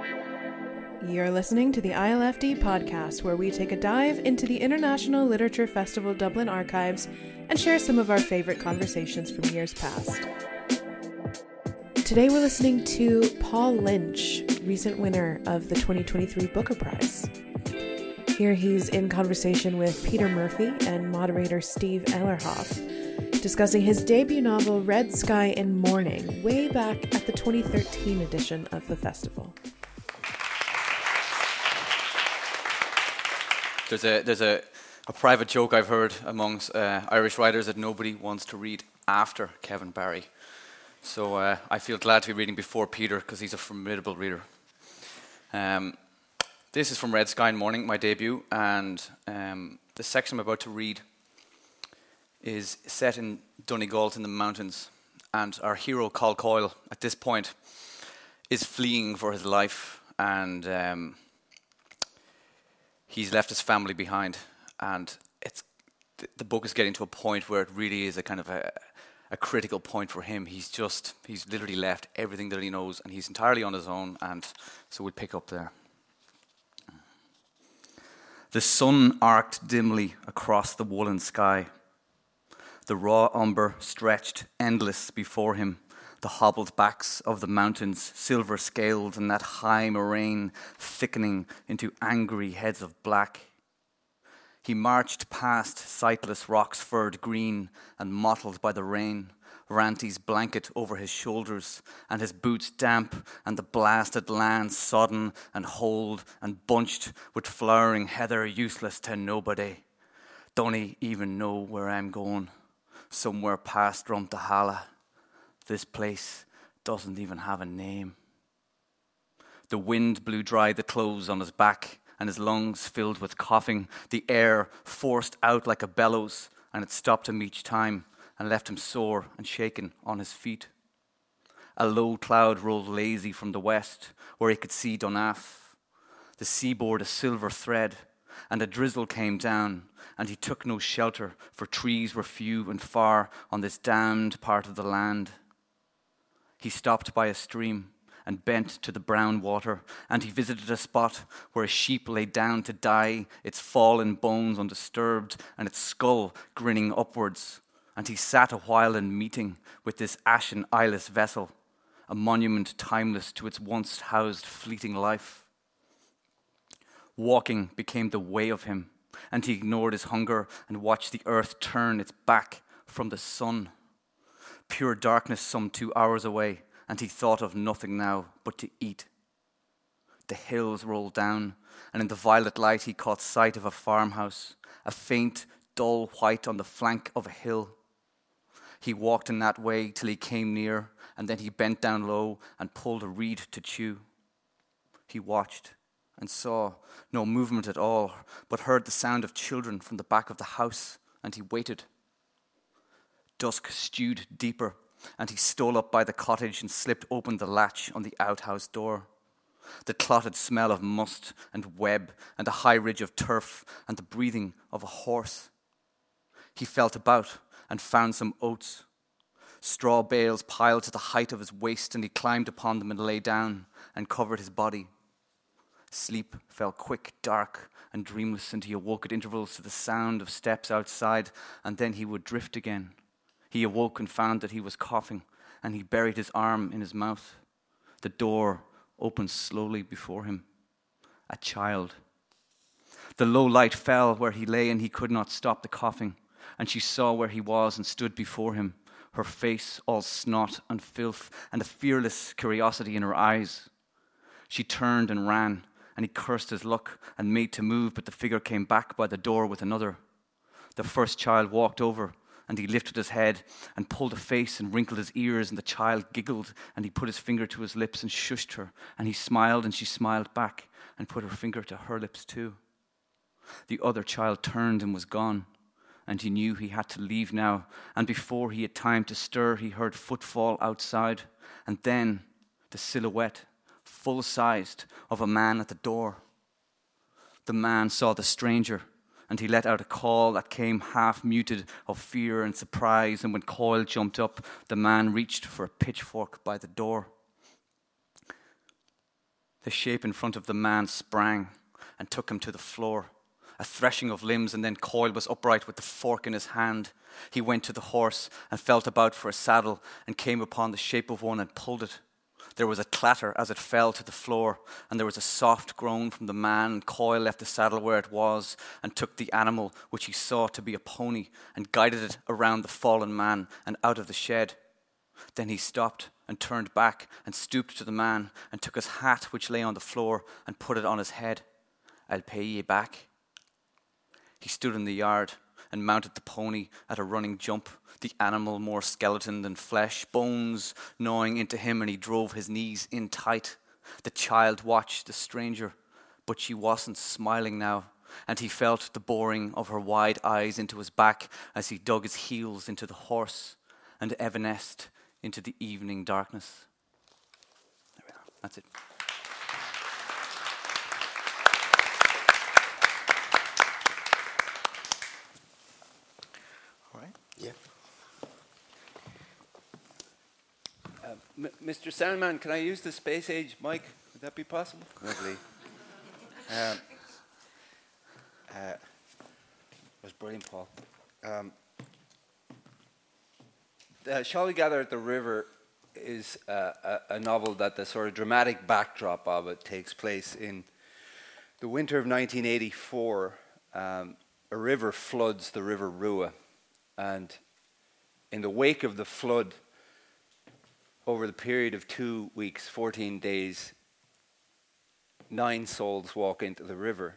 You're listening to the ILFD podcast, where we take a dive into the International Literature Festival Dublin archives and share some of our favourite conversations from years past. Today we're listening to Paul Lynch, recent winner of the 2023 Booker Prize. Here he's in conversation with Peter Murphy and moderator Steve Ellerhoff, discussing his debut novel Red Sky in Morning, way back at the 2013 edition of the festival. There's a private joke I've heard amongst Irish writers that nobody wants to read after Kevin Barry. So I feel glad to be reading before Peter because he's a formidable reader. This is from Red Sky in Morning, my debut, and the section I'm about to read is set in Donegal in the mountains, and our hero, Col Coyle, at this point, is fleeing for his life, and he's left his family behind, and the book is getting to a point where it really is a kind of a critical point for him. He's literally left everything that he knows, and he's entirely on his own, and so we'll pick up there. The sun arced dimly across the woolen sky. The raw umber stretched endless before him, the hobbled backs of the mountains silver-scaled and that high moraine thickening into angry heads of black. He marched past sightless rocks furred green and mottled by the rain, Ranty's blanket over his shoulders, and his boots damp, and the blasted land sodden and hold and bunched with flowering heather useless to nobody. Don't even know where I'm going. Somewhere past Drumtahala. This place doesn't even have a name. The wind blew dry the clothes on his back, and his lungs filled with coughing. The air forced out like a bellows, and it stopped him each time and left him sore and shaken on his feet. A low cloud rolled lazy from the west, where he could see Dunaff, the seaboard a silver thread, and a drizzle came down, and he took no shelter, for trees were few and far on this damned part of the land. He stopped by a stream and bent to the brown water, and he visited a spot where a sheep lay down to die, its fallen bones undisturbed, and its skull grinning upwards. And he sat a while in meeting with this ashen eyeless vessel, a monument timeless to its once housed fleeting life. Walking became the way of him, and he ignored his hunger and watched the earth turn its back from the sun. Pure darkness some 2 hours away, and he thought of nothing now but to eat. The hills rolled down, and in the violet light he caught sight of a farmhouse, a faint, dull white on the flank of a hill. He walked in that way till he came near, and then he bent down low and pulled a reed to chew. He watched and saw no movement at all, but heard the sound of children from the back of the house, and he waited. Dusk stewed deeper, and he stole up by the cottage and slipped open the latch on the outhouse door. The clotted smell of must and web and a high ridge of turf and the breathing of a horse. He felt about and found some oats. Straw bales piled to the height of his waist, and he climbed upon them and lay down and covered his body. Sleep fell quick, dark, and dreamless, and he awoke at intervals to the sound of steps outside, and then he would drift again. He awoke and found that he was coughing, and he buried his arm in his mouth. The door opened slowly before him. A child. The low light fell where he lay, and he could not stop the coughing. And she saw where he was and stood before him, her face all snot and filth, and a fearless curiosity in her eyes. She turned and ran, and he cursed his luck and made to move, but the figure came back by the door with another. The first child walked over, and he lifted his head and pulled a face and wrinkled his ears, and the child giggled, and he put his finger to his lips and shushed her, and he smiled, and she smiled back and put her finger to her lips too. The other child turned and was gone, and he knew he had to leave now, and before he had time to stir, he heard footfall outside, and then the silhouette, full-sized, of a man at the door. The man saw the stranger, and he let out a call that came half-muted of fear and surprise, and when Coyle jumped up, the man reached for a pitchfork by the door. The shape in front of the man sprang and took him to the floor. A threshing of limbs, and then Coyle was upright with the fork in his hand. He went to the horse and felt about for a saddle and came upon the shape of one and pulled it. There was a clatter as it fell to the floor, and there was a soft groan from the man. Coyle left the saddle where it was and took the animal, which he saw to be a pony, and guided it around the fallen man and out of the shed. Then he stopped and turned back and stooped to the man and took his hat, which lay on the floor, and put it on his head. "I'll pay ye back." He stood in the yard and mounted the pony at a running jump, the animal more skeleton than flesh, bones gnawing into him, and he drove his knees in tight. The child watched the stranger, but she wasn't smiling now, and he felt the boring of her wide eyes into his back as he dug his heels into the horse and evanesced into the evening darkness. There we are. That's it. Yeah. Mr. Soundman, can I use the space age mic? Would that be possible? Lovely. That was brilliant, Paul. Shall We Gather at the River is a novel that the sort of dramatic backdrop of it takes place in the winter of 1984. A river floods the River Rua. And in the wake of the flood, over the period of 2 weeks, 14 days, 9 souls walk into the river.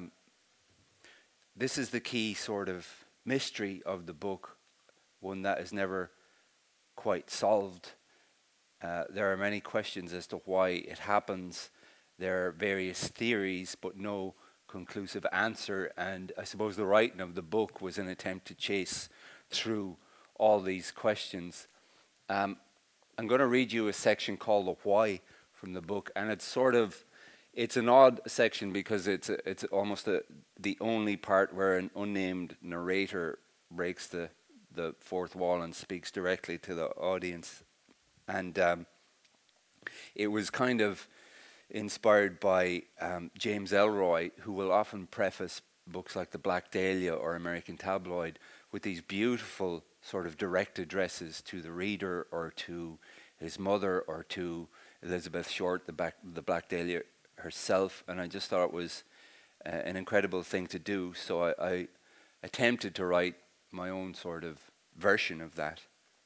This is the key sort of mystery of the book, one that is never quite solved. There are many questions as to why it happens. There are various theories, but no conclusive answer, and I suppose the writing of the book was an attempt to chase through all these questions. I'm going to read you a section called The Why from the book, and it's an odd section because it's almost the only part where an unnamed narrator breaks the fourth wall and speaks directly to the audience. And it was kind of inspired by James Ellroy, who will often preface books like The Black Dahlia or American Tabloid with these beautiful sort of direct addresses to the reader or to his mother or to Elizabeth Short, the Black Dahlia herself. And I just thought it was an incredible thing to do. So I attempted to write my own sort of version of that.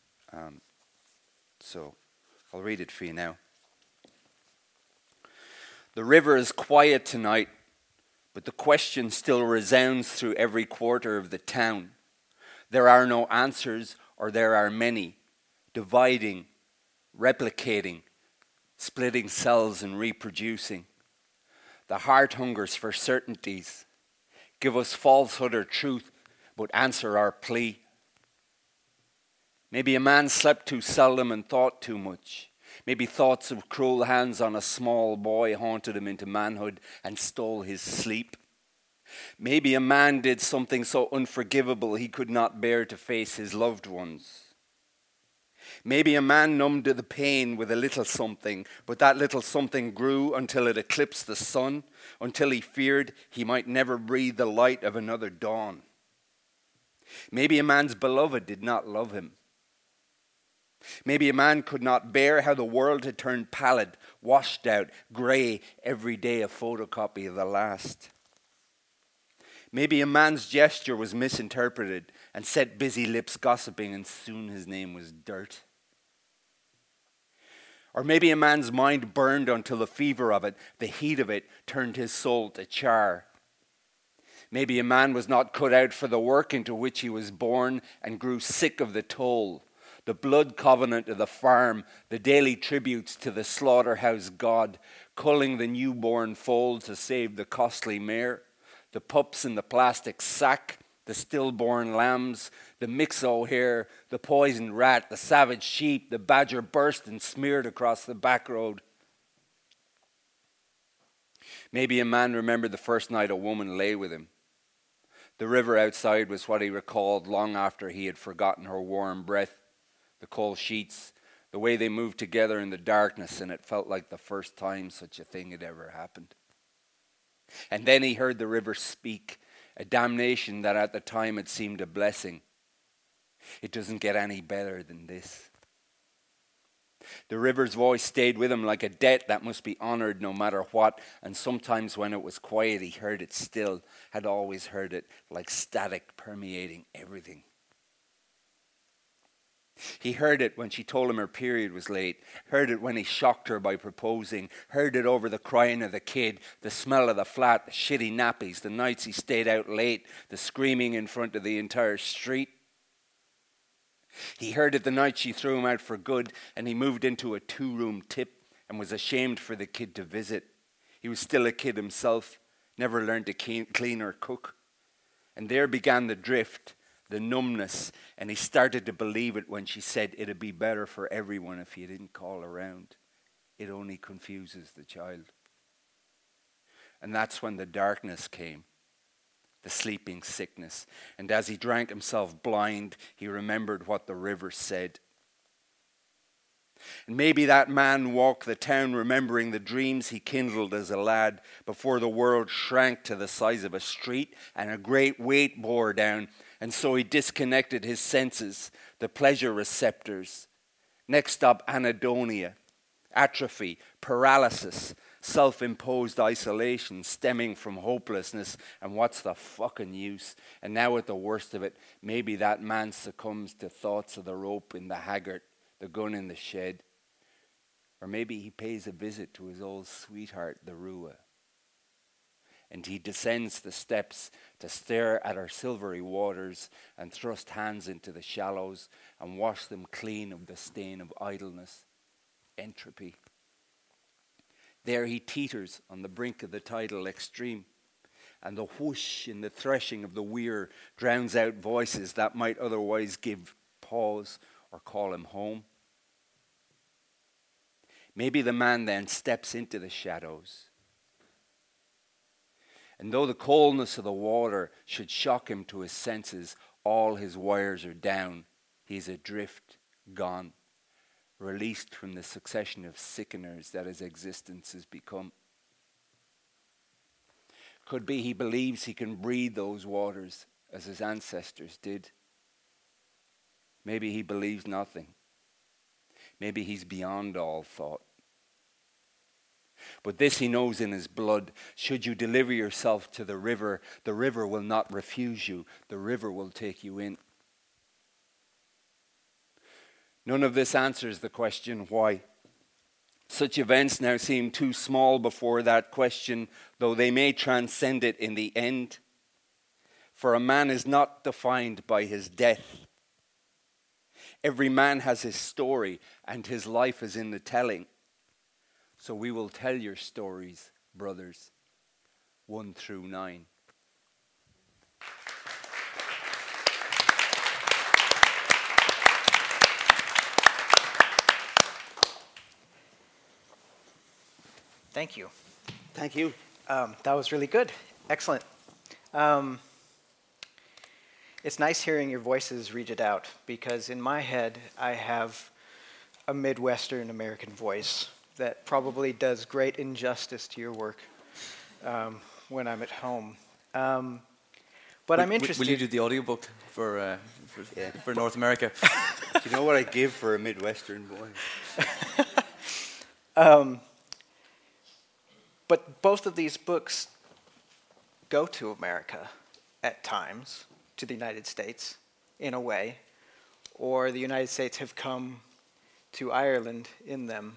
So I'll read it for you now. The river is quiet tonight, but the question still resounds through every quarter of the town. There are no answers, or there are many, dividing, replicating, splitting cells and reproducing. The heart hungers for certainties. Give us falsehood or truth, but answer our plea. Maybe a man slept too seldom and thought too much. Maybe thoughts of cruel hands on a small boy haunted him into manhood and stole his sleep. Maybe a man did something so unforgivable he could not bear to face his loved ones. Maybe a man numbed the pain with a little something, but that little something grew until it eclipsed the sun, until he feared he might never breathe the light of another dawn. Maybe a man's beloved did not love him. Maybe a man could not bear how the world had turned pallid, washed out, grey, every day a photocopy of the last. Maybe a man's gesture was misinterpreted and set busy lips gossiping, and soon his name was dirt. Or maybe a man's mind burned until the fever of it, the heat of it, turned his soul to char. Maybe a man was not cut out for the work into which he was born and grew sick of the toll. The blood covenant of the farm, the daily tributes to the slaughterhouse god, culling the newborn foal to save the costly mare, the pups in the plastic sack, the stillborn lambs, the mixo hare, the poisoned rat, the savage sheep, the badger burst and smeared across the back road. Maybe a man remembered the first night a woman lay with him. The river outside was what he recalled long after he had forgotten her warm breath, the cold sheets, The way they moved together in the darkness, and it felt like the first time such a thing had ever happened. And then he heard the river speak, a damnation that at the time had seemed a blessing. It doesn't get any better than this. The river's voice stayed with him like a debt that must be honored no matter what, and sometimes when it was quiet he heard it still, had always heard it, like static permeating everything. He heard it when she told him her period was late, heard it when he shocked her by proposing, heard it over the crying of the kid, the smell of the flat, the shitty nappies, the nights he stayed out late, the screaming in front of the entire street. He heard it the night she threw him out for good and he moved into a 2-room tip and was ashamed for the kid to visit. He was still a kid himself, never learned to clean or cook. And there began the drift, the numbness, and he started to believe it when she said it'd be better for everyone if you didn't call around. It only confuses the child. And that's when the darkness came. The sleeping sickness. And as he drank himself blind, he remembered what the river said. And maybe that man walked the town remembering the dreams he kindled as a lad before the world shrank to the size of a street and a great weight bore down, and so he disconnected his senses, the pleasure receptors. Next up, anhedonia, atrophy, paralysis, self-imposed isolation stemming from hopelessness, and what's the fucking use? And now at the worst of it, maybe that man succumbs to thoughts of the rope in the haggart, the gun in the shed. Or maybe he pays a visit to his old sweetheart, the Rua. And he descends the steps to stare at her silvery waters and thrust hands into the shallows and wash them clean of the stain of idleness, entropy. There he teeters on the brink of the tidal extreme, and the whoosh in the threshing of the weir drowns out voices that might otherwise give pause or call him home. Maybe the man then steps into the shadows, and though the coldness of the water should shock him to his senses, all his wires are down. He's adrift, gone, released from the succession of sickeners that his existence has become. Could be he believes he can breathe those waters as his ancestors did. Maybe he believes nothing. Maybe he's beyond all thought. But this he knows in his blood. Should you deliver yourself to the river will not refuse you. The river will take you in. None of this answers the question why. Such events now seem too small before that question, though they may transcend it in the end. For a man is not defined by his death. Every man has his story, and his life is in the telling. So we will tell your stories, brothers, 1 through 9. Thank you. Thank you. That was really good. Excellent. It's nice hearing your voices read it out, because in my head I have a Midwestern American voice that probably does great injustice to your work when I'm at home. But I'm interested. Will you do the audiobook for North America? Do you know what I give for a Midwestern boy? But both of these books go to America at times, to the United States, in a way, or the United States have come to Ireland in them.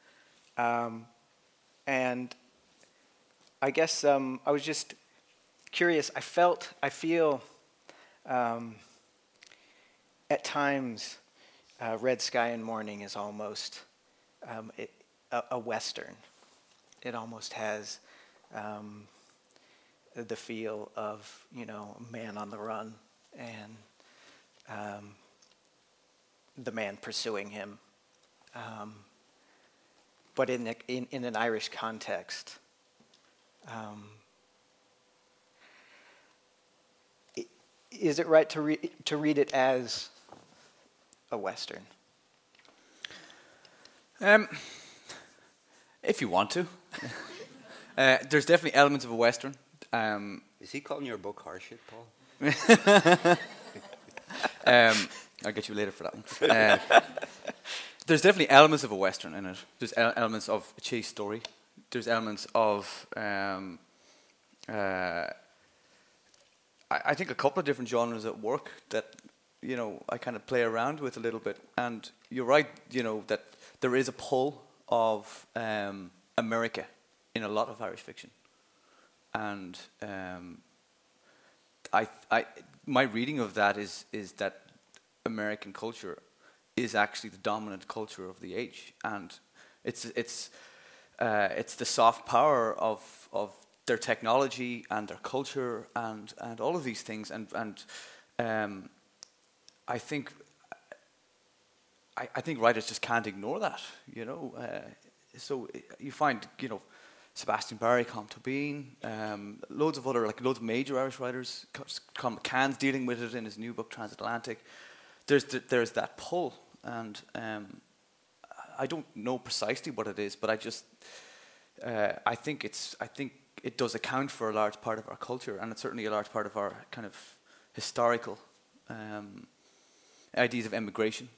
And I guess I was just curious. I feel at times Red Sky and Morning is almost a Western. It almost has the feel of, a man on the run and the man pursuing him. But in an Irish context. Is it right to read it as a Western? If you want to. There's definitely elements of a Western. Is he calling your book horseshit, Paul? I'll get you later for that one. There's definitely elements of a Western in it. There's elements of a chase story. There's elements of, I think, a couple of different genres at work that, I kind of play around with a little bit. And you're right, that there is a pull of America in a lot of Irish fiction. And my reading of that is that American culture is actually the dominant culture of the age, and it's the soft power of their technology and their culture and all of these things, and I think writers just can't ignore that, So you find Sebastian Barry, Colm Tóibín, loads of major Irish writers. Colm McCann's dealing with it in his new book Transatlantic. There's that pull, and I don't know precisely what it is, but I think it does account for a large part of our culture, and it's certainly a large part of our kind of historical ideas of emigration,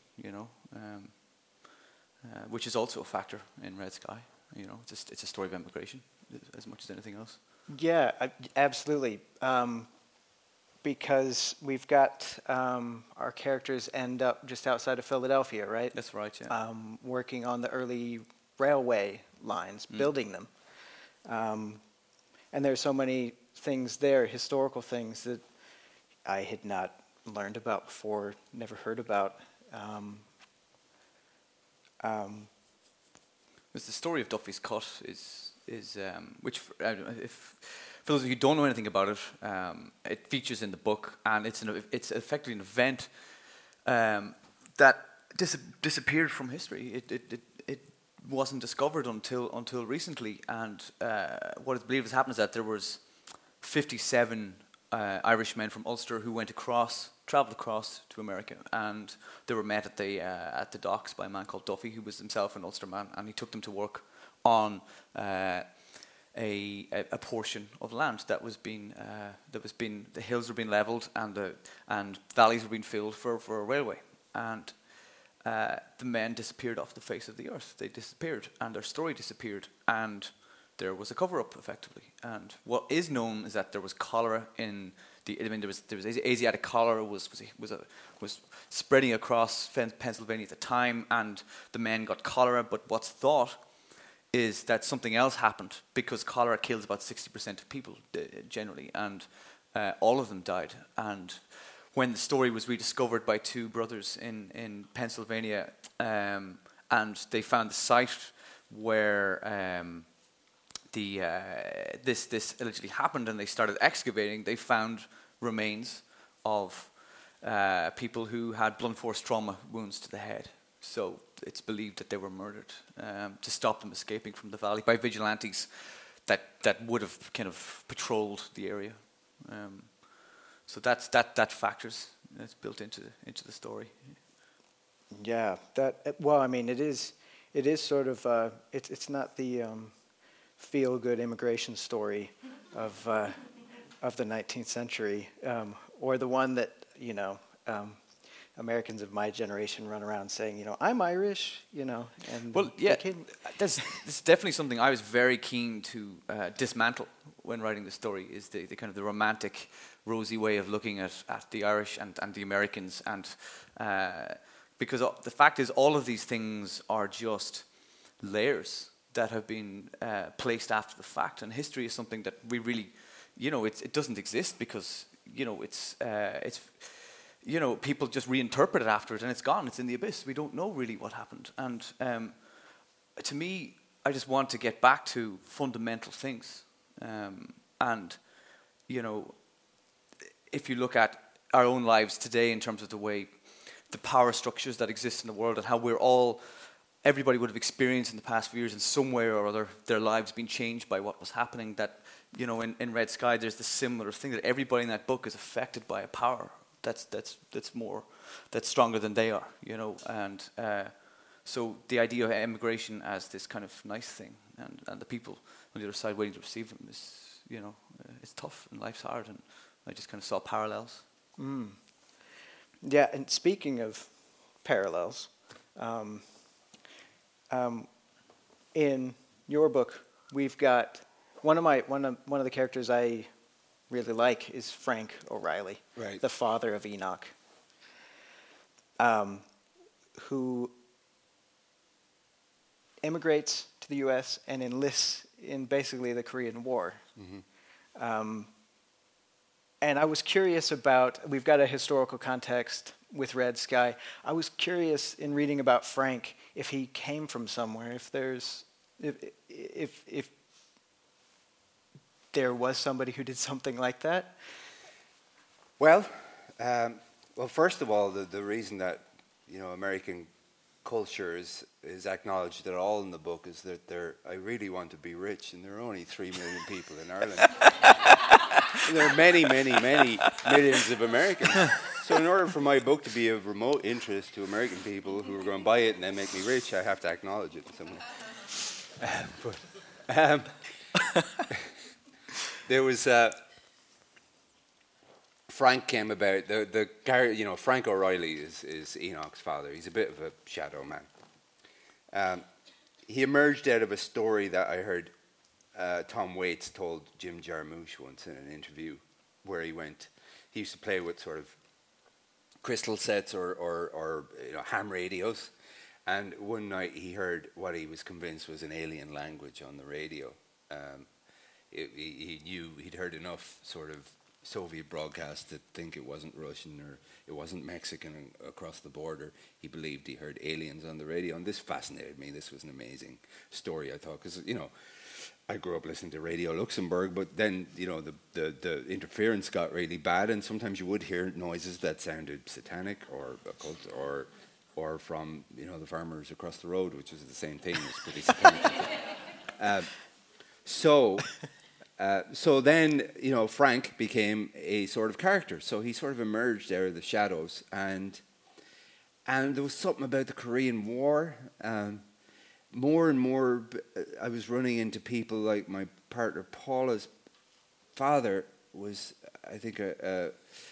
which is also a factor in Red Sky. It's a story of emigration as much as anything else. Yeah, absolutely. Because we've got our characters end up just outside of Philadelphia, right? That's right, yeah. Working on the early railway lines, building them. And there's so many things there, historical things that I had not learned about before, never heard about. The story of Duffy's Cut is which if for those of you who don't know anything about it, it features in the book, and it's effectively an event that disappeared from history. It wasn't discovered until recently, and what is believed has happened is that there was 57 Irishmen from Ulster who travelled across to America, and they were met at the docks by a man called Duffy, who was himself an Ulster man, and he took them to work on a portion of land that was being the hills were being levelled and valleys were being filled for a railway, and the men disappeared off the face of the earth. They disappeared, and their story disappeared, and there was a cover-up, effectively. And what is known is that there was cholera there was Asiatic cholera was spreading across Pennsylvania at the time, and the men got cholera. But what's thought is that something else happened, because cholera kills about 60% of people generally, and all of them died. And when the story was rediscovered by two brothers in Pennsylvania, and they found the site where this allegedly happened, and they started excavating, they found remains of people who had blunt force trauma wounds to the head. So it's believed that they were murdered to stop them escaping from the valley by vigilantes that would have kind of patrolled the area. So that factors. It's built into the story. Yeah, well, I mean, it is sort of it's not the feel-good immigration story of the 19th century, or the one that Americans of my generation run around saying, I'm Irish, and well, yeah, this is definitely something I was very keen to dismantle when writing the story. Is the kind of the romantic, rosy way of looking at the Irish and the Americans, and because the fact is, all of these things are just layers that have been placed after the fact, and history is something that we really, it doesn't exist because it's people just reinterpret it after it, and it's gone. It's in the abyss. We don't know really what happened. And to me, I just want to get back to fundamental things. And if you look at our own lives today in terms of the power structures that exist in the world, and how everybody would have experienced in the past few years in some way or other, their lives being changed by what was happening. That in Red Sky, there's this similar thing that everybody in that book is affected by a power that's stronger than they are, and So the idea of immigration as this kind of nice thing, and the people on the other side waiting to receive them is, it's tough and life's hard, and I just kind of saw parallels. Yeah, and speaking of parallels, in your book, we've got one of the characters I really like is Frank O'Reilly, Right. the father of Enoch, who immigrates to the U.S. and enlists in basically the Korean War. And I was curious about, we've got a historical context with Red Sky. I was curious in reading about Frank if he came from somewhere, if there was somebody who did something like that. Well, first of all, the reason that American culture is acknowledged at all in the book is that I really want to be rich, and there are only 3 million people in Ireland. And there are many, many, many millions of Americans. So in order for my book to be of remote interest to American people who are going to buy it and then make me rich, I have to acknowledge it in some way. There was Frank came about. Frank O'Reilly is Enoch's father. He's a bit of a shadow man. He emerged out of a story that I heard Tom Waits told Jim Jarmusch once in an interview, where he used to play with sort of crystal sets or ham radios, and one night he heard what he was convinced was an alien language on the radio. He knew he'd heard enough sort of Soviet broadcasts to think it wasn't Russian or it wasn't Mexican across the border. He believed he heard aliens on the radio, and this fascinated me. This was an amazing story, I thought, because I grew up listening to Radio Luxembourg, but then the interference got really bad, and sometimes you would hear noises that sounded satanic or occult or from the farmers across the road, which was the same thing. It was pretty satanic. So then, Frank became a sort of character. So he sort of emerged out of the shadows, and there was something about the Korean War. More and more, I was running into people like my partner Paula's father was, I think, a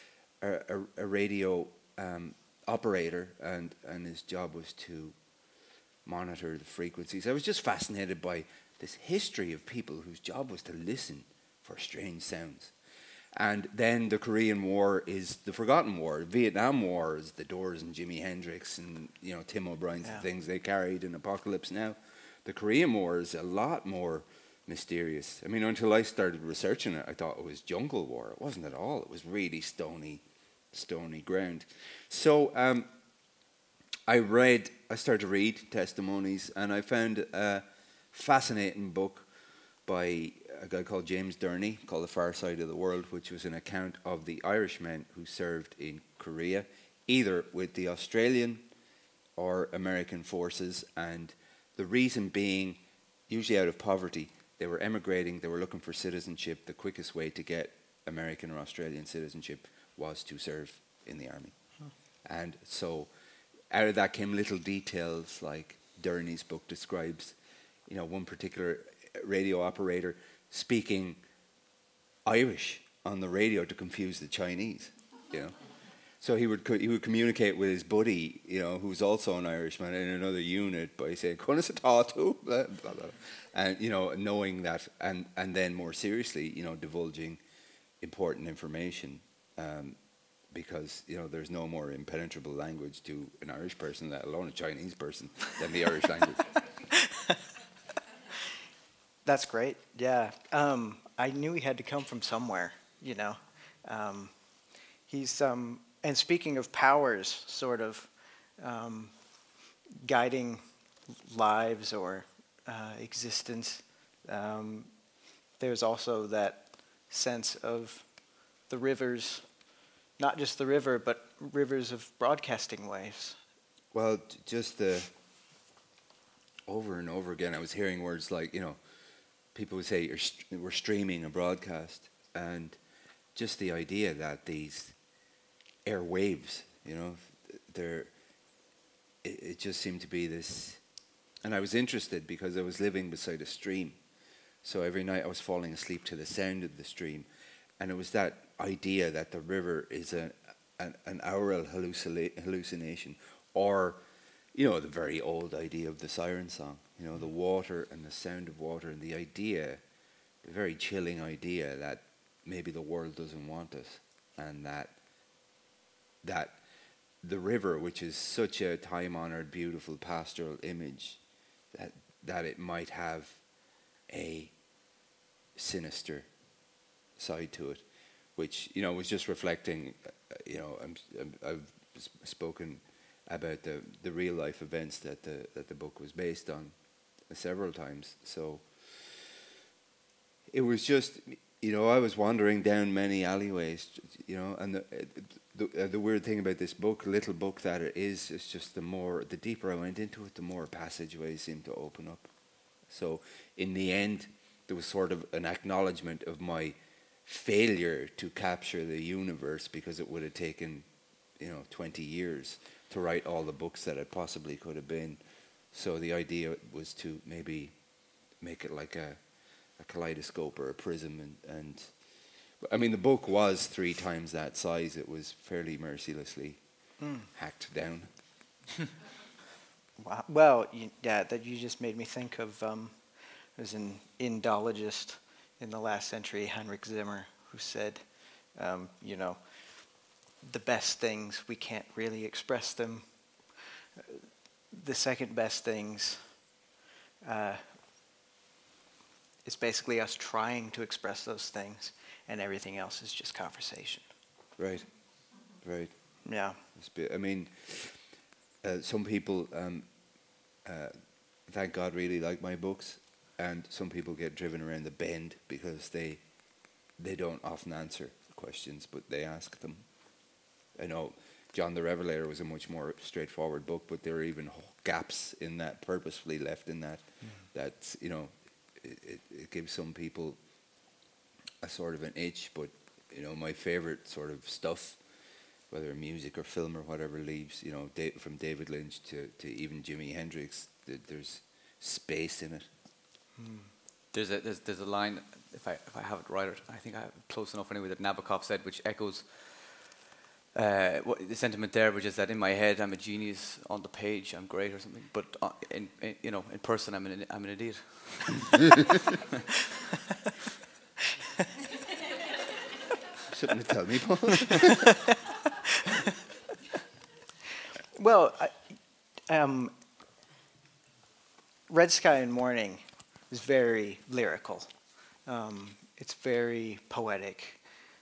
radio operator, and his job was to monitor the frequencies. I was just fascinated by this history of people whose job was to listen for strange sounds. And then the Korean War is the forgotten war. Vietnam War is the Doors and Jimi Hendrix and Tim O'Brien's the things they carried in Apocalypse Now. The Korean War is a lot more mysterious. I mean, until I started researching it, I thought it was jungle war. It wasn't at all. It was really stony ground. So I started to read testimonies, and I found a fascinating book by a guy called James Durney called The Far Side of the World, which was an account of the Irishmen who served in Korea, either with the Australian or American forces, and the reason being, usually out of poverty, they were emigrating, they were looking for citizenship. The quickest way to get American or Australian citizenship was to serve in the army. And so out of that came little details, like Durney's book describes, one particular radio operator speaking Irish on the radio to confuse the Chinese, So he would communicate with his buddy, who's also an Irishman in another unit by saying "Kunasatatu," blah blah blah, and knowing that, and then more seriously, divulging important information, because there's no more impenetrable language to an Irish person, let alone a Chinese person, than the Irish language. That's great. Yeah, I knew he had to come from somewhere. He's and speaking of powers, sort of guiding lives or existence, there's also that sense of the rivers, not just the river, but rivers of broadcasting waves. Well, just over and over again, I was hearing words like, people would say we're streaming a broadcast, and just the idea that these airwaves, it just seemed to be this, and I was interested because I was living beside a stream. So every night I was falling asleep to the sound of the stream. And it was that idea that the river is an aural hallucination, or, the very old idea of the siren song, the water and the sound of water, and the idea, the very chilling idea that maybe the world doesn't want us, and that the river, which is such a time-honored, beautiful pastoral image, that it might have a sinister side to it, which was just reflecting. I've spoken about the real life events that the book was based on several times. So it was just, I was wandering down many alleyways, and the weird thing about this book, little book that it is just the deeper I went into it, the more passageways seemed to open up. So in the end, there was sort of an acknowledgement of my failure to capture the universe, because it would have taken 20 years to write all the books that it possibly could have been. So the idea was to maybe make it like a kaleidoscope or a prism, and I mean, the book was 3 times that size. It was fairly mercilessly hacked down. Wow. Well, that you just made me think of there's an Indologist in the last century, Heinrich Zimmer, who said, the best things, we can't really express them. The second best things is basically us trying to express those things, and everything else is just conversation. Right. Yeah. I mean, some people, thank God, really like my books, and some people get driven around the bend because they don't often answer questions, but they ask them. I know John the Revelator was a much more straightforward book, but there are even gaps in that, purposefully left in that, that, it gives some people a sort of an itch, but, my favorite sort of stuff, whether music or film or whatever, leaves, from David Lynch to even Jimi Hendrix, there's space in it. There's a line, if I have it right, I think I have it close enough anyway, that Nabokov said, which echoes the sentiment there, which is that in my head I'm a genius, on the page I'm great or something, but in person I'm an idiot. Something to tell me, Paul. Well, Red Sky and Morning is very lyrical. It's very poetic.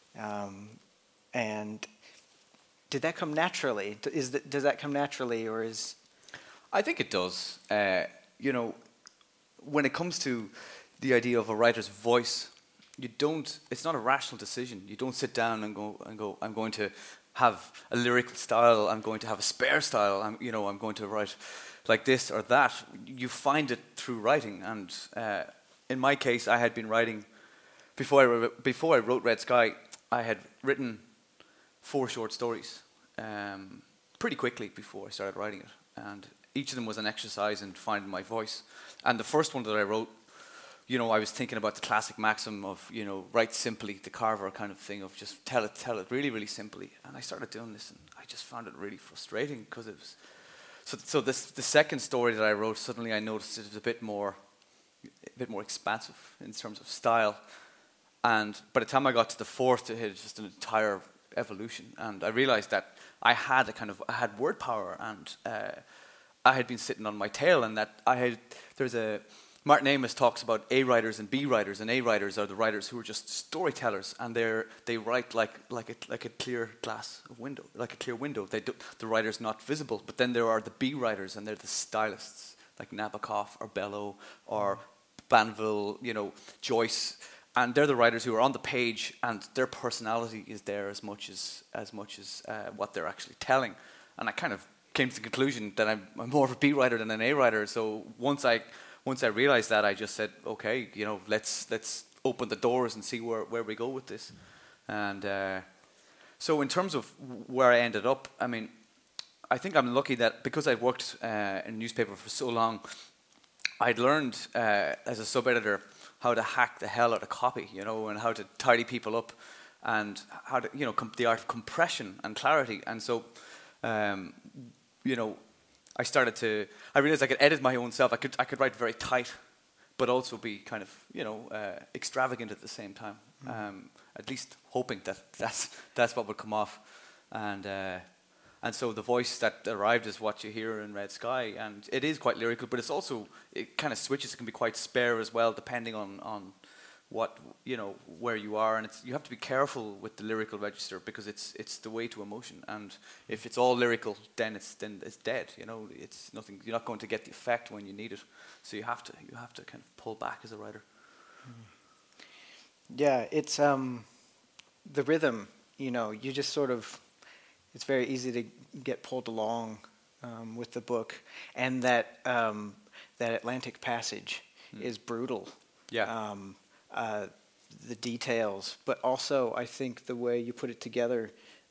And did that come naturally? Does that come naturally, or is... I think it does. When it comes to the idea of a writer's voice, it's not a rational decision. You don't sit down and go, I'm going to have a lyrical style, I'm going to have a spare style, I'm going to write like this or that. You find it through writing, and in my case, I had been writing before I wrote Red Sky. I had written 4 short stories pretty quickly before I started writing it, and each of them was an exercise in finding my voice. And the first one that I wrote, I was thinking about the classic maxim of, write simply, the Carver kind of thing, of just tell it really, really simply. And I started doing this, and I just found it really frustrating, because it was... So the second story that I wrote, suddenly I noticed it was a bit more expansive in terms of style. And by the time I got to the fourth, it had just an entire evolution. And I realized that I had word power, and I had been sitting on my tail, and that Martin Amis talks about A writers and B writers, and A writers are the writers who are just storytellers, and they write like a clear glass window, like a clear window. The writer's not visible. But then there are the B writers, and they're the stylists, like Nabokov or Bellow or Banville, Joyce, and they're the writers who are on the page, and their personality is there as much as what they're actually telling. And I kind of came to the conclusion that I'm more of a B writer than an A writer. So once I realized that, I just said, okay, let's open the doors and see where we go with this. And so in terms of where I ended up, I mean, I think I'm lucky that because I worked in newspaper for so long, I'd learned as a sub-editor how to hack the hell out of copy, and how to tidy people up, and how to, the art of compression and clarity. And so, I realized I could edit my own self. I could write very tight, but also be kind of, extravagant at the same time. At least hoping that's what would come off. And so the voice that arrived is what you hear in Red Sky, and it is quite lyrical, but it kind of switches. It can be quite spare as well, depending on what, where you are, and you have to be careful with the lyrical register because it's the way to emotion. And if it's all lyrical, then it's dead. It's nothing. You're not going to get the effect when you need it. So you have to kind of pull back as a writer. Yeah, it's the rhythm. You just sort of. It's very easy to get pulled along with the book, and that Atlantic Passage is brutal. Yeah. The details, but also I think the way you put it together,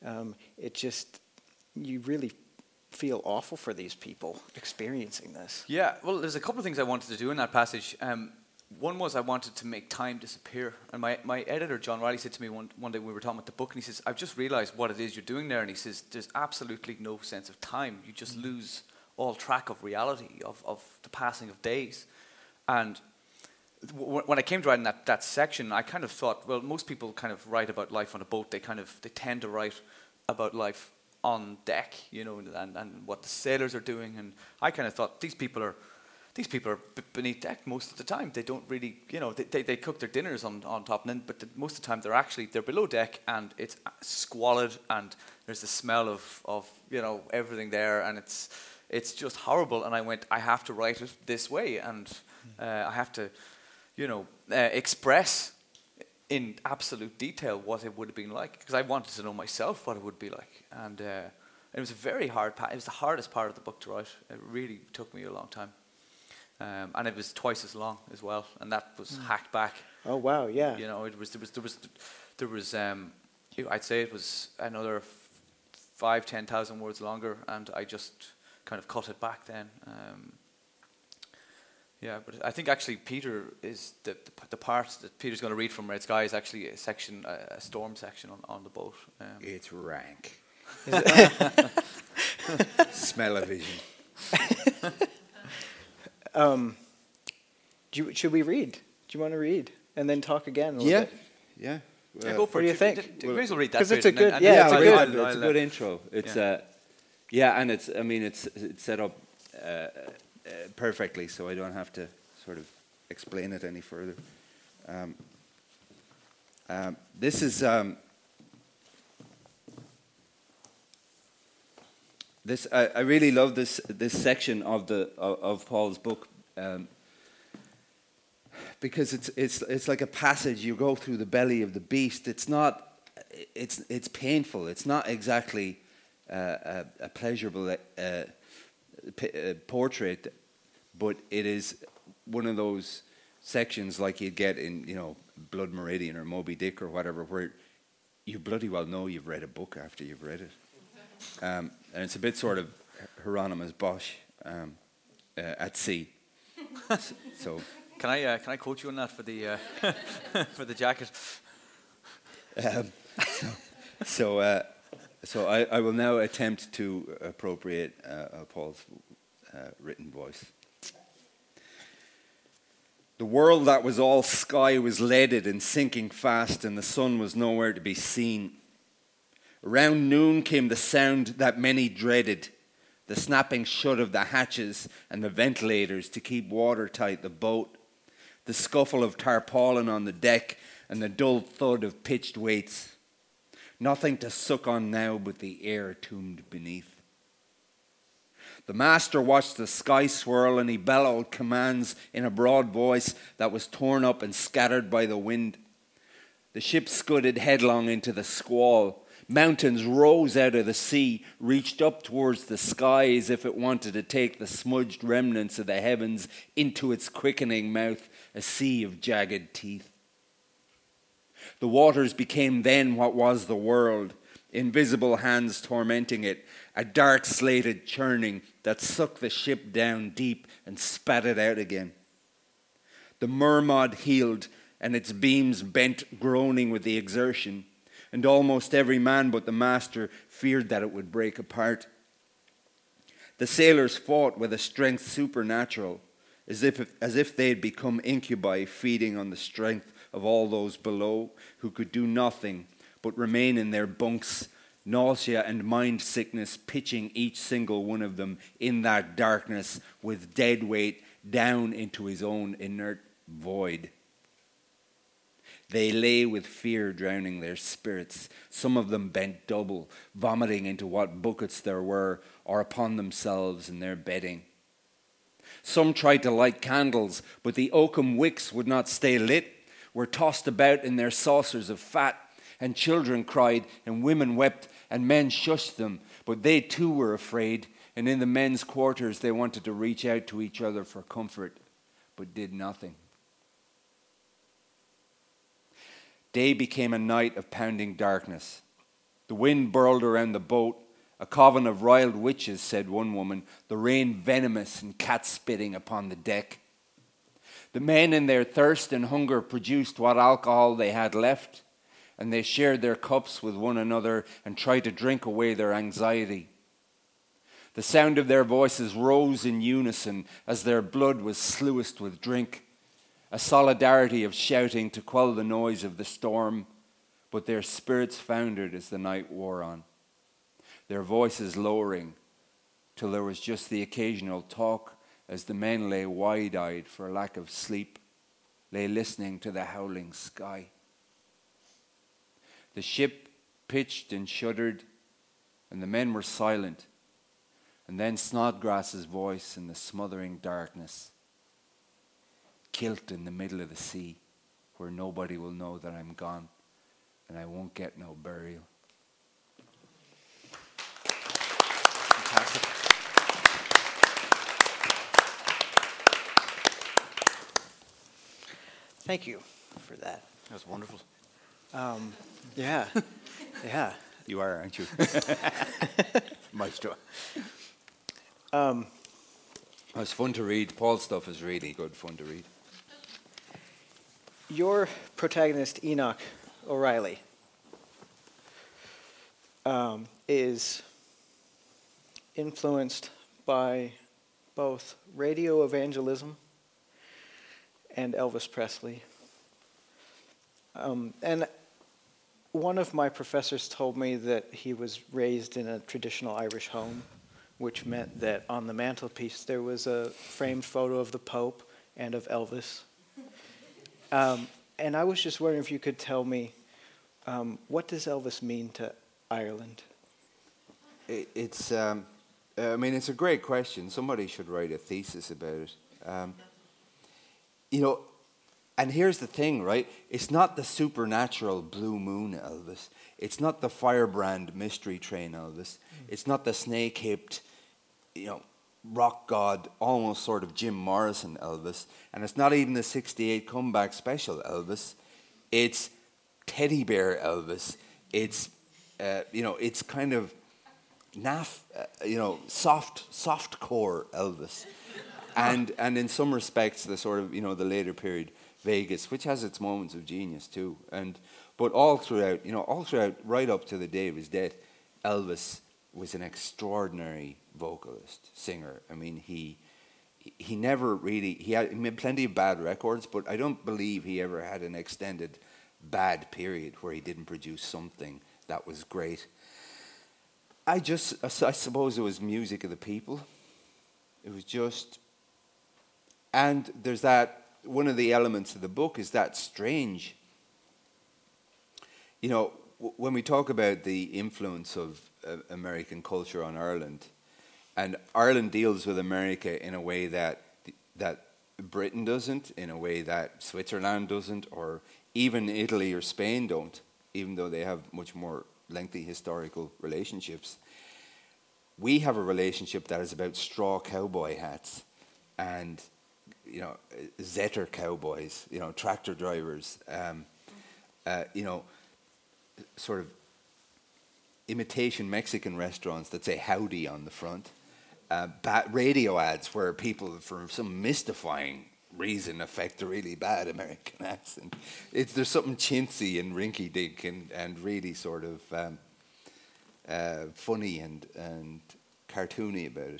you really feel awful for these people experiencing this. Yeah. Well, there's a couple of things I wanted to do in that passage. One was I wanted to make time disappear. And my editor, John Riley, said to me one day we were talking about the book, and he says, I've just realized what it is you're doing there. And he says, there's absolutely no sense of time. You just lose all track of reality, of the passing of days. And when I came to writing that section, I kind of thought, well, most people kind of write about life on a boat. They tend to write about life on deck, and what the sailors are doing. And I kind of thought, these people are beneath deck most of the time. They don't really, they cook their dinners on top, but most of the time they're below deck, and it's squalid, and there's the smell of everything there, and it's just horrible. And I went, I have to write it this way, and I have to, express in absolute detail what it would have been like, because I wanted to know myself what it would be like. And it was a very hard part. It was the hardest part of the book to write. It really took me a long time. And it was twice as long as well, and that was hacked back. Oh wow, yeah. There was I'd say it was another 5,000-10,000 words longer, and I just kind of cut it back then. But I think actually Peter is the part that Peter's going to read from Red Sky is actually a storm section on the boat. It's rank. Smell-o-vision. Should we read? Do you want to read and then talk again a little bit? Yeah. Go for what it. do you think? May as well read that. Because it's a good, it's it's a good intro. It's and it's set up perfectly, so I don't have to sort of explain it any further. This is this. I really love this section of Paul's book. Because it's like a passage. You go through the belly of the beast. It's painful. It's not exactly a pleasurable portrait, but it is one of those sections like you'd get in Blood Meridian or Moby Dick or whatever, where you bloody well know you've read a book after you've read it, and it's a bit sort of Hieronymus Bosch at sea. So. Can I quote you on that for the for the jacket? So I will now attempt to appropriate Paul's written voice. The world that was all sky was leaded and sinking fast, and the sun was nowhere to be seen. Around noon came the sound that many dreaded, the snapping shut of the hatches and the ventilators to keep watertight the boat, the scuffle of tarpaulin on the deck and the dull thud of pitched weights. Nothing to suck on now but the air tombed beneath. The master watched the sky swirl, and he bellowed commands in a broad voice that was torn up and scattered by the wind. The ship scudded headlong into the squall. Mountains rose out of the sea, reached up towards the sky as if it wanted to take the smudged remnants of the heavens into its quickening mouth, a sea of jagged teeth. The waters became then what was the world. invisible hands tormenting it, a dark slated churning that sucked the ship down deep and spat it out again. The Mermaid heeled, and its beams bent, groaning with the exertion, and almost every man but the master feared that it would break apart. The sailors fought with a strength supernatural, as if they had become incubi feeding on the strength of all those below who could do nothing but remain in their bunks, nausea and mind sickness pitching each single one of them in that darkness with dead weight down into his own inert void. They lay with fear drowning their spirits, some of them bent double, vomiting into what buckets there were, or upon themselves in their bedding. Some tried to light candles, but the oakum wicks would not stay lit, were tossed about in their saucers of fat, and children cried, and women wept, and men shushed them, but they too were afraid, and in the men's quarters they wanted to reach out to each other for comfort, but did nothing. Day became a night of pounding darkness. The wind burled around the boat. A coven of riled witches, said one woman, the rain venomous and cat spitting upon the deck. The men in their thirst and hunger produced what alcohol they had left, and they shared their cups with one another and tried to drink away their anxiety. The sound of their voices rose in unison as their blood was sluiced with drink, a solidarity of shouting to quell the noise of the storm, but their spirits foundered as the night wore on, their voices lowering till there was just the occasional talk as the men lay wide-eyed for lack of sleep, lay listening to the howling sky. The ship pitched and shuddered, and the men were silent, and then Snodgrass's voice in the smothering darkness, kilt in the middle of the sea, where nobody will know that I'm gone, and I won't get no burial. Fantastic. Thank you for that. That was wonderful. Yeah, yeah. You are, aren't you? Maestro. It's fun to read. Paul's stuff is really good fun to read. Your protagonist, Enoch O'Reilly, is influenced by both radio evangelism and Elvis Presley. And one of my professors told me that he was raised in a traditional Irish home, which meant that on the mantelpiece there was a framed photo of the Pope and of Elvis. And I was just wondering if you could tell me, what does Elvis mean to Ireland? It's a great question. Somebody should write a thesis about it. And here's the thing, right? It's not the supernatural Blue Moon Elvis. It's not the firebrand Mystery Train Elvis. It's not the snake-hipped, rock god, almost sort of Jim Morrison Elvis. And it's not even the 68 comeback special Elvis. It's teddy bear Elvis. It's, it's kind of naff, soft core Elvis. And in some respects, the sort of, the later period Vegas, which has its moments of genius too. But all throughout, right up to the day of his death, Elvis was an extraordinary vocalist, singer. I mean, he never really, he made plenty of bad records, but I don't believe he ever had an extended bad period where he didn't produce something that was great. I suppose it was music of the people. It was just, and there's that, one of the elements of the book is that strange, when we talk about the influence of American culture on Ireland, and Ireland deals with America in a way that Britain doesn't, in a way that Switzerland doesn't, or even Italy or Spain don't, even though they have much more lengthy historical relationships. We have a relationship that is about straw cowboy hats and Zetter cowboys, tractor drivers, sort of imitation Mexican restaurants that say howdy on the front, radio ads where people, for some mystifying reason, affect a really bad American accent. There's something chintzy and rinky-dink and really sort of funny and cartoony about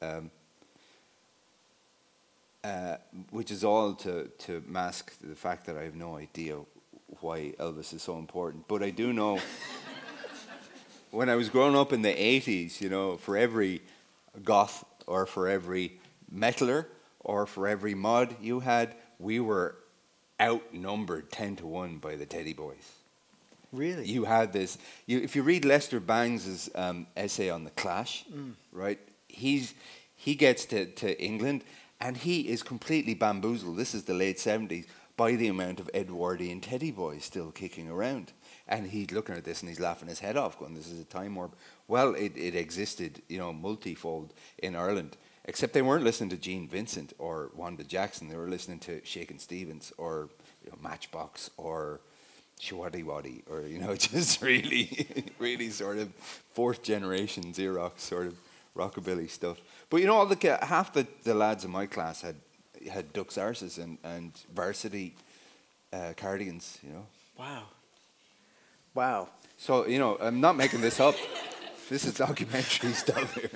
it, which is all to mask the fact that I have no idea why Elvis is so important. But I do know when I was growing up in the 80s, you know, for every goth or for every metaler or for every mod we were outnumbered 10-1 by the Teddy Boys. Really? You had this. If you read Lester Bangs' essay on the Clash, right? He gets to England and he is completely bamboozled. This is the late 70s by the amount of Edwardian Teddy Boys still kicking around, and he's looking at this and he's laughing his head off, going, "This is a time warp." Well, it existed, you know, multifold in Ireland. Except they weren't listening to Gene Vincent or Wanda Jackson. They were listening to Shakin' Stevens or, you know, Matchbox or Shawaddy Waddy, or, you know, just really, really sort of fourth generation Xerox sort of rockabilly stuff. But, you know, half the lads in my class had ducks' arses and varsity cardigans, you know. Wow. So, you know, I'm not making this up. This is documentary stuff here.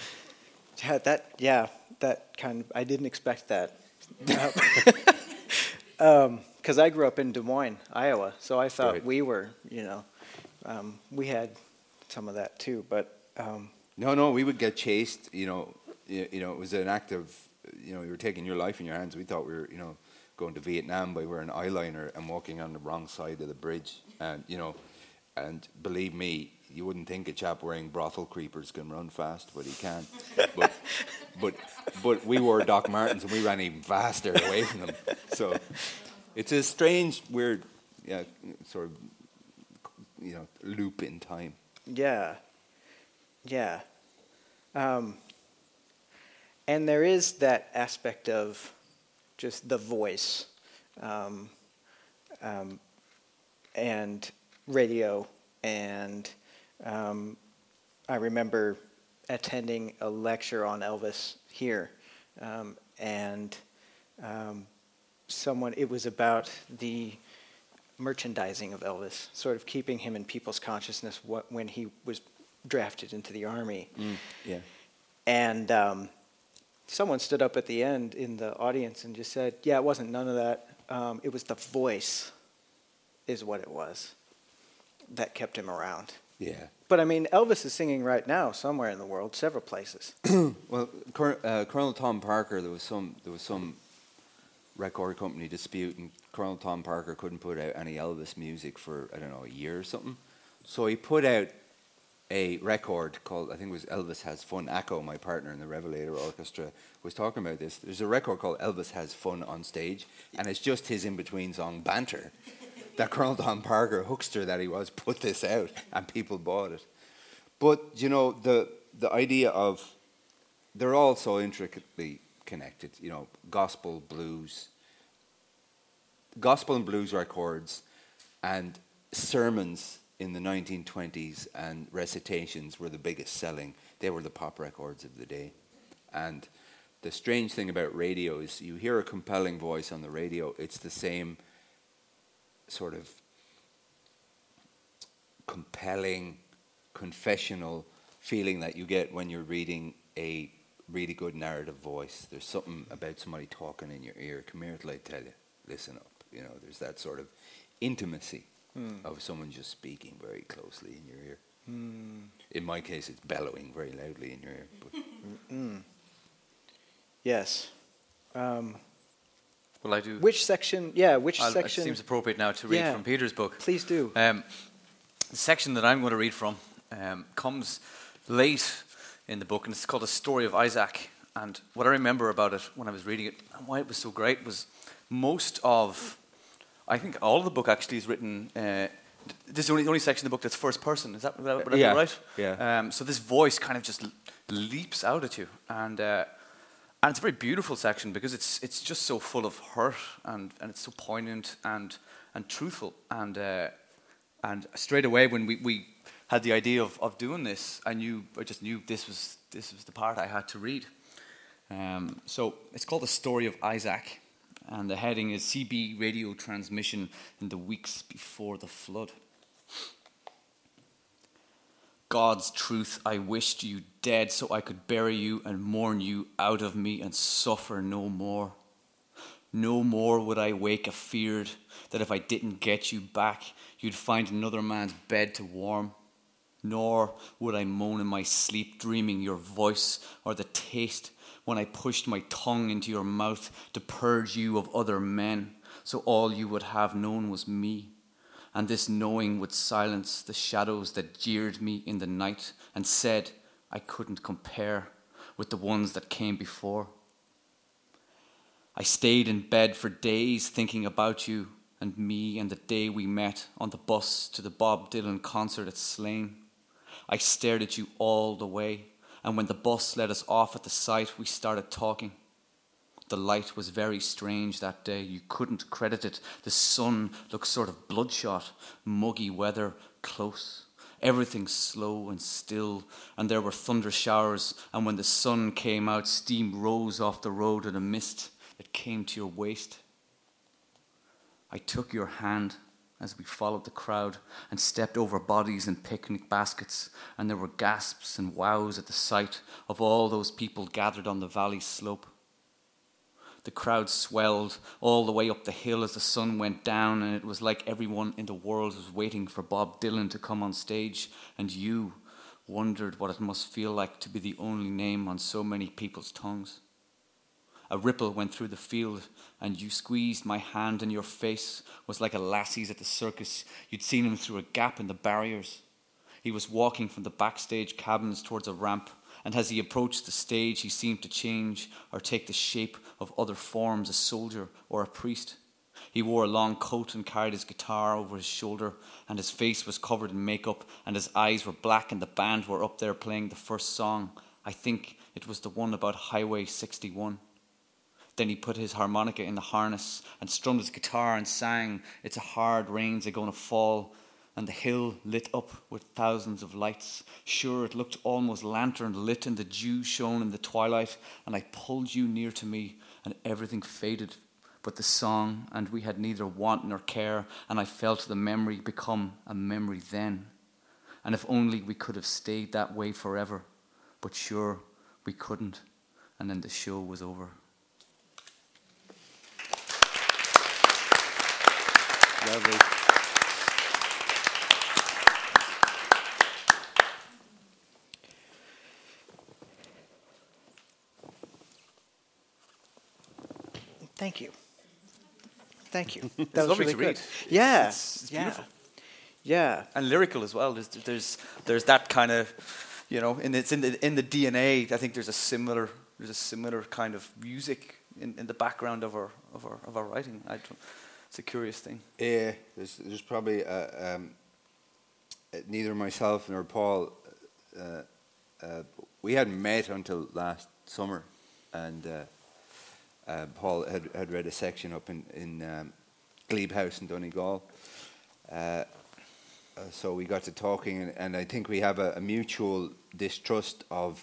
That kind of, I didn't expect that. Because I grew up in Des Moines, Iowa, so I thought we were, you know, we had some of that too, but... No, we would get chased, you know, it was an act of, you know, you were taking your life in your hands. We thought we were, you know, going to Vietnam by wearing eyeliner and walking on the wrong side of the bridge, and, you know, and believe me, you wouldn't think a chap wearing brothel creepers can run fast, but he can. But we wore Doc Martens and we ran even faster away from them. So it's a strange, weird, sort of, you know, loop in time. Yeah. And there is that aspect of just the voice, and radio, and I remember attending a lecture on Elvis here, and it was about the merchandising of Elvis, sort of keeping him in people's consciousness when he was drafted into the army. Yeah. And someone stood up at the end in the audience and just said, yeah, it wasn't none of that. It was the voice is what it was that kept him around. Yeah. But I mean, Elvis is singing right now somewhere in the world, several places. Well, Colonel Tom Parker, there was some record company dispute, and Colonel Tom Parker couldn't put out any Elvis music for, I don't know, a year or something. So he put out a record called, I think it was Elvis Has Fun. Acco, my partner in the Revelator Orchestra, was talking about this. There's a record called Elvis Has Fun on Stage, and it's just his in-between song banter. That Colonel Tom Parker, huckster that he was, put this out, and people bought it. But, you know, the idea of, they're all so intricately connected, you know, gospel and blues records and sermons in the 1920s and recitations were the biggest selling. They were the pop records of the day. And the strange thing about radio is you hear a compelling voice on the radio, it's the same sort of compelling, confessional feeling that you get when you're reading a really good narrative voice. There's something about somebody talking in your ear. Come here till I tell you. Listen up. You know, there's that sort of intimacy of someone just speaking very closely in your ear. In my case, it's bellowing very loudly in your ear. But Yes. Well, I do. Which section? Yeah, which It section? seems appropriate now to read from Peter's book. Please do. The section that I'm going to read from comes late in the book, and it's called A Story of Isaac. And what I remember about it when I was reading it, and why it was so great, was I think all of the book actually is written. This is the only section of the book that's first person. Is that right? Yeah. So this voice kind of just leaps out at you, and it's a very beautiful section because it's just so full of hurt and it's so poignant and truthful, and straight away when we had the idea of doing this, I just knew this was the part I had to read. So it's called The Story of Isaac, and the heading is CB radio transmission in the weeks before the flood. God's truth, I wished you dead so I could bury you and mourn you out of me and suffer no more. No more would I wake afeared that if I didn't get you back, you'd find another man's bed to warm. Nor would I moan in my sleep, dreaming your voice or the taste when I pushed my tongue into your mouth to purge you of other men, so all you would have known was me. And this knowing would silence the shadows that jeered me in the night and said I couldn't compare with the ones that came before. I stayed in bed for days thinking about you and me and the day we met on the bus to the Bob Dylan concert at Slane. I stared at you all the way, and when the bus let us off at the site, we started talking. The light was very strange that day. You couldn't credit it. The sun looked sort of bloodshot, muggy weather, close. Everything slow and still, and there were thunder showers, and when the sun came out, steam rose off the road in a mist that came to your waist. I took your hand as we followed the crowd and stepped over bodies and picnic baskets, and there were gasps and wows at the sight of all those people gathered on the valley slope. The crowd swelled all the way up the hill as the sun went down, and it was like everyone in the world was waiting for Bob Dylan to come on stage, and you wondered what it must feel like to be the only name on so many people's tongues. A ripple went through the field, and you squeezed my hand, and your face was like a lassie's at the circus. You'd seen him through a gap in the barriers. He was walking from the backstage cabins towards a ramp, and as he approached the stage, he seemed to change or take the shape of other forms, a soldier or a priest. He wore a long coat and carried his guitar over his shoulder, and his face was covered in makeup, and his eyes were black, and the band were up there playing the first song. I think it was the one about Highway 61. Then he put his harmonica in the harness and strummed his guitar and sang, "It's a hard rain's a-gonna fall," and the hill lit up with thousands of lights. Sure, it looked almost lantern lit, and the dew shone in the twilight, and I pulled you near to me, and everything faded but the song, and we had neither want nor care, and I felt the memory become a memory then. And if only we could have stayed that way forever, but sure, we couldn't, and then the show was over. Lovely. Thank you. Thank you. It's That was lovely really to good. read. Yeah. It's yeah. beautiful. Yeah. And lyrical as well. There's that kind of, it's in the DNA. I think there's a similar kind of music in the background of our writing. It's a curious thing. Yeah, there's probably neither myself nor Paul. We hadn't met until last summer, and Paul had read a section up in Glebe House in Donegal. So we got to talking, and I think we have a mutual distrust of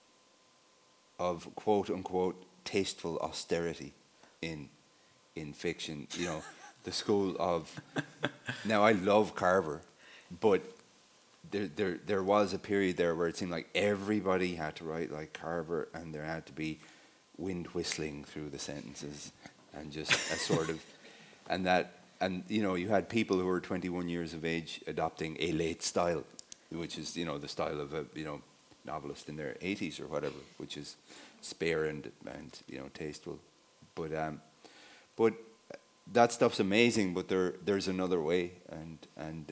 quote unquote tasteful austerity in fiction. The school of. Now I love Carver, but there was a period there where it seemed like everybody had to write like Carver, and there had to be wind whistling through the sentences, and just a sort of, and you had people who were 21 years of age adopting a late style, which is the style of a novelist in their 80s or whatever, which is spare and tasteful, but that stuff's amazing. But there's another way, and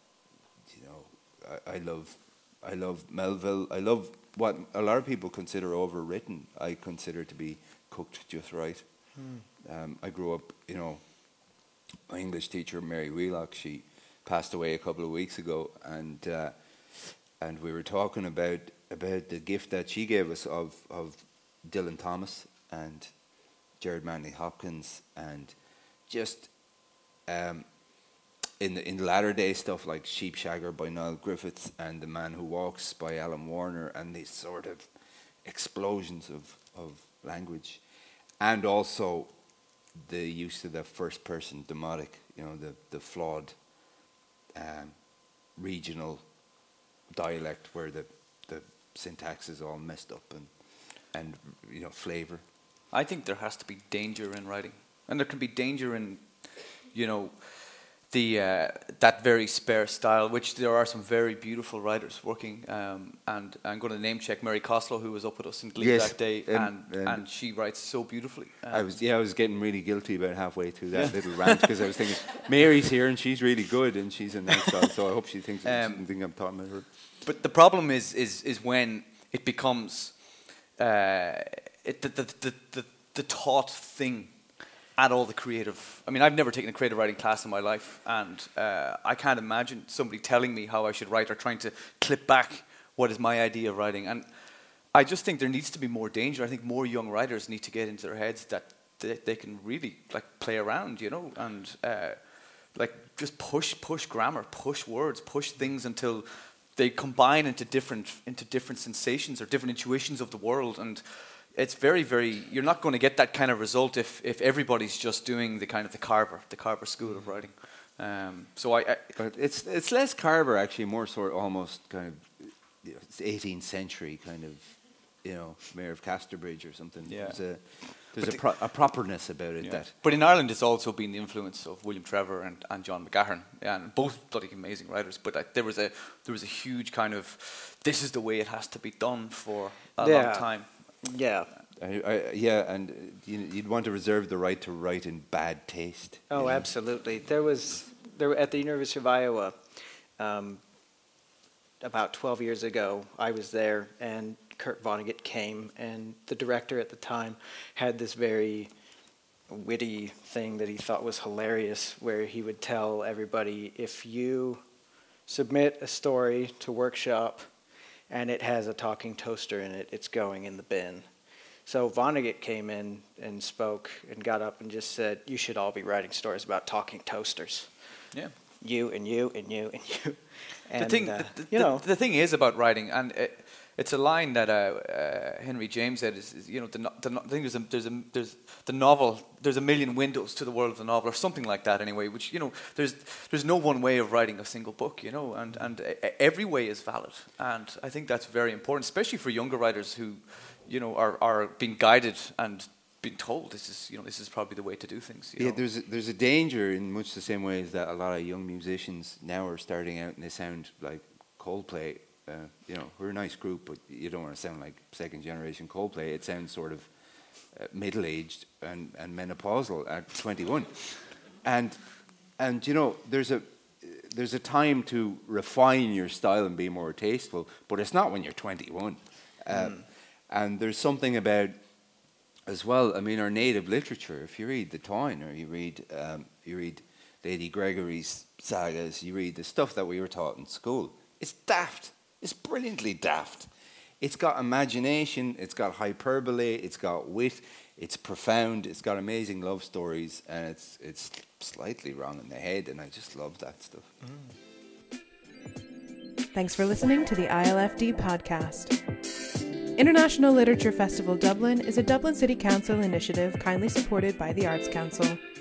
I love Melville. I love what a lot of people consider overwritten. I consider to be cooked just right. I grew up, my English teacher Mary Wheelock, she passed away a couple of weeks ago, and we were talking about the gift that she gave us of Dylan Thomas and Gerard Manley Hopkins, and just in the latter day stuff like Sheepshagger by Niall Griffiths and The Man Who Walks by Alan Warner, and these sort of explosions of language, and also the use of the first person demotic, the flawed regional dialect where the syntax is all messed up and flavor. I think there has to be danger in writing, and there can be danger in that very spare style, which there are some very beautiful writers working. And I'm going to name check Mary Costello, who was up with us in Glee that day, and she writes so beautifully. I was getting really guilty about halfway through that little rant, because I was thinking, Mary's here and she's really good and she's a nice dog, so I hope she thinks I'm talking about her. But the problem is when it becomes the taught thing at all the creative. I mean, I've never taken a creative writing class in my life, and I can't imagine somebody telling me how I should write or trying to clip back what is my idea of writing. And I just think there needs to be more danger. I think more young writers need to get into their heads that they can really play around, and just push grammar, push words, push things until they combine into different sensations or different intuitions of the world. And it's very, very, you're not going to get that kind of result if everybody's just doing the kind of the Carver school of writing. But it's less Carver, actually, more sort of almost kind of, it's 18th century kind of, Mayor of Casterbridge or something. Yeah. There's a properness about it. Yeah. But in Ireland, it's also been the influence of William Trevor and John McGahern, and both bloody amazing writers. But there was a huge kind of, this is the way it has to be done for a long time. Yeah. And you'd want to reserve the right to write in bad taste. Oh, absolutely. There at the University of Iowa, about 12 years ago, I was there, and Kurt Vonnegut came, and the director at the time had this very witty thing that he thought was hilarious, where he would tell everybody, if you submit a story to workshop and it has a talking toaster in it, it's going in the bin. So Vonnegut came in and spoke and got up and just said, you should all be writing stories about talking toasters. Yeah. You and you and you and you. And, the thing is about writing, and it's a line that Henry James said is I think there's the novel. There's a million windows to the world of the novel, or something like that. Anyway, which there's no one way of writing a single book, and every way is valid, and I think that's very important, especially for younger writers who, are being guided and being told this is probably the way to do things. Yeah, there's a danger in much the same way as that a lot of young musicians now are starting out and they sound like Coldplay. We're a nice group, but you don't want to sound like second generation Coldplay. It sounds sort of middle-aged and menopausal at 21. And there's a time to refine your style and be more tasteful, but it's not when you're 21. And there's something about, as well, I mean, our native literature, if you read the Táin, or you read Lady Gregory's sagas, you read the stuff that we were taught in school, it's daft. It's brilliantly daft. It's got imagination, it's got hyperbole, it's got wit, it's profound, it's got amazing love stories, and it's slightly wrong in the head, and I just love that stuff. Thanks for listening to the ILFD podcast. International Literature Festival Dublin is a Dublin City Council initiative kindly supported by the Arts Council.